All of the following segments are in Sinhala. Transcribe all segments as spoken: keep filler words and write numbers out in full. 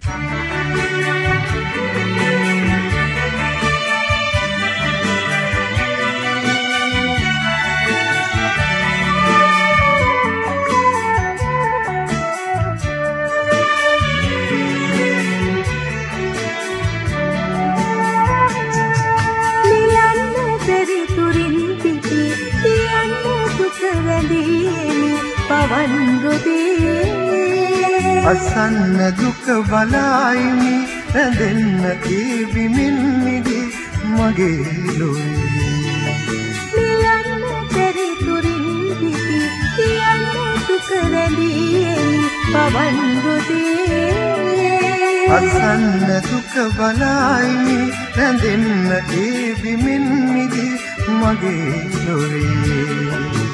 අසන්න දුක බලයිමි රැඳෙන්න ඒ විමින් මිදි මගේ ලොවේ නියන්න පෙරිතුරින් පිටි කියන්න දුක රැඳීමි පවන් ගොතේ අසන්න දුක බලයිමි රැඳෙන්න ඒ විමින් මිදි මගේ ලොවේ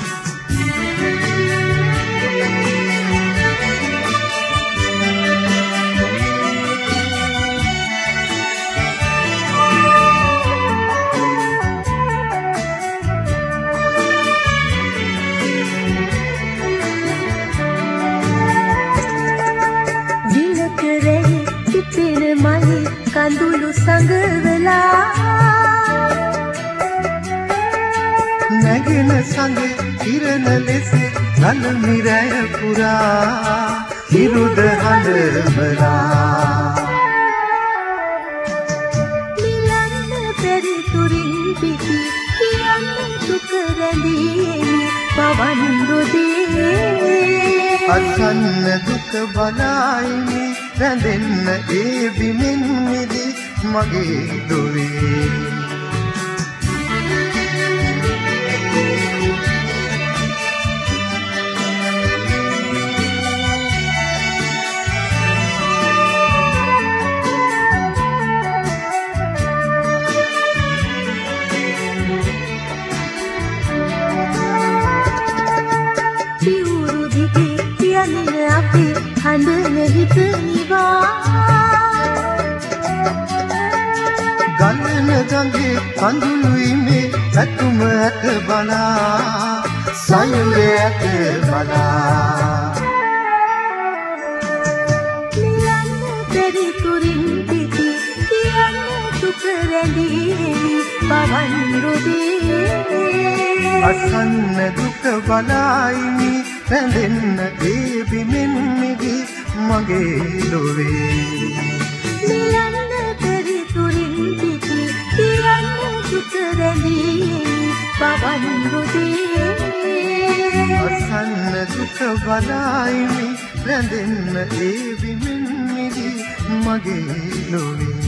කඳුළු සඟවලා නැගෙන සඟ කිරණ ලෙස නල මිරය පුරා හිරුද හඬවලා නිලන්න පෙරිතුරින් පිටි කියන්න දුක රැඳීමි පවන් ගොතේ අසන්න දුක බලයිමි රැඳෙන්න ඒ විමින් මිදි මගේ දොවේ පියුරු දිගේ යන්නේ අපේ හඬන හිත නිවා ගලන ගඟේ කඳුළුයි මේ ඇතුම ඇත බලා සයුරේ ඇත බලා නිලන්න පෙරිතුරින් පිටි කියන්න දුක රැඳීමි පවන් ගොතේ අසන්න දුක බලයිමි රැඳෙන්න ඒ විමින් මිදි මගේ ලොවේ නිලන්න පෙරිතුරින් පිටි කියන්න දුක රැඳීමි පවන් ගොතේ අසන්න දුක බලයිමි රැඳෙන්න ඒ විමින් මිදි මගේ ලොවේ